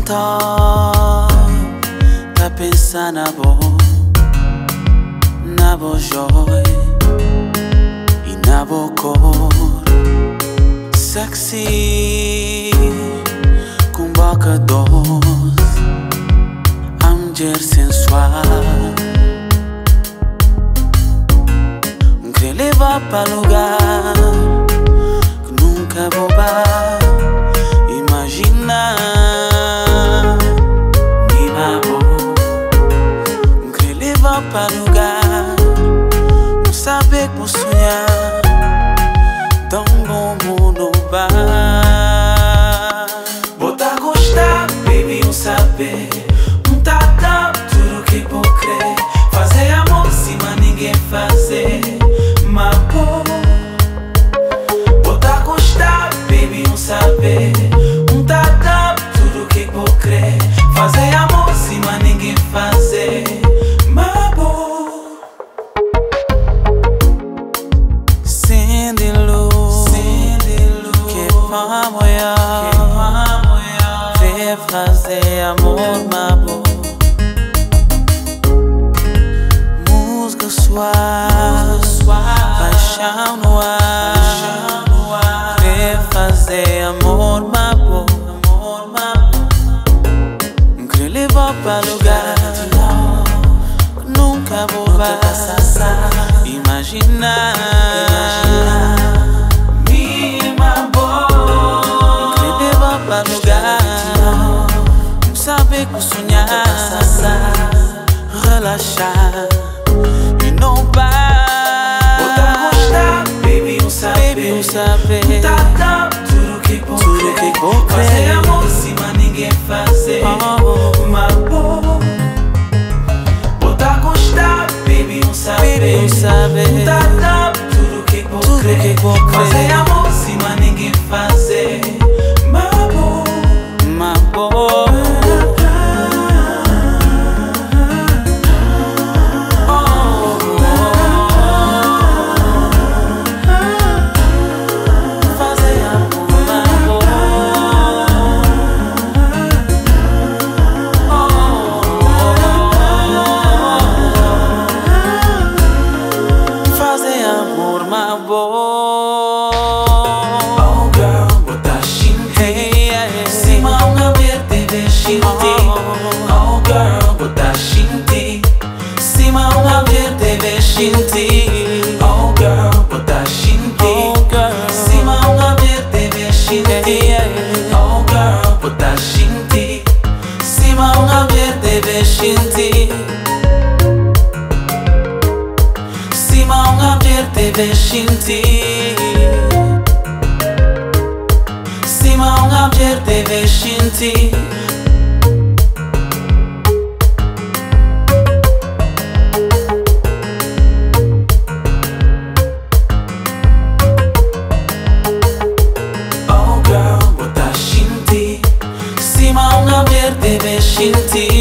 Tá pensar na bo joy e na bo cor sexy com boca doce, a mulher sensual que leva para lugar que nunca vou imaginar. Para lugar, não saber como sonhar, tão bom mundo vai. Bota gostar, baby, não saber, não tá dando tudo que vou crer. Fazer amor se mas ninguém fazer, mas pô. Bota gostar, baby, não saber, não tá dando tudo que vou crer. Fazer amor se mas ninguém fazer. Fazer amor mabo, música suave, paixão no ar. Quer fazer amor mabo, quer levar para lugar que nunca vou imaginar. Quer levar para lugar, saber como sonhar, relaxar e não parar. Bota gostar, baby, não saber, tá dando tudo que vou crer. Fazer amor se mas ninguém fazer, mas bom. Bota gostar, baby, não saber, tá dando tudo que vou crer. Fazer amor se mas ninguém fazer, mas bom, mas bom. Oh girl, bota shinti, cima uma verde veshinti. Oh girl, bota shinti, cima uma verde veshinti. Oh girl, bota shinti, cima uma verde veshinti. Cima uma verde veshinti. Cima uma verde veshinti. Cima una verde veshinti.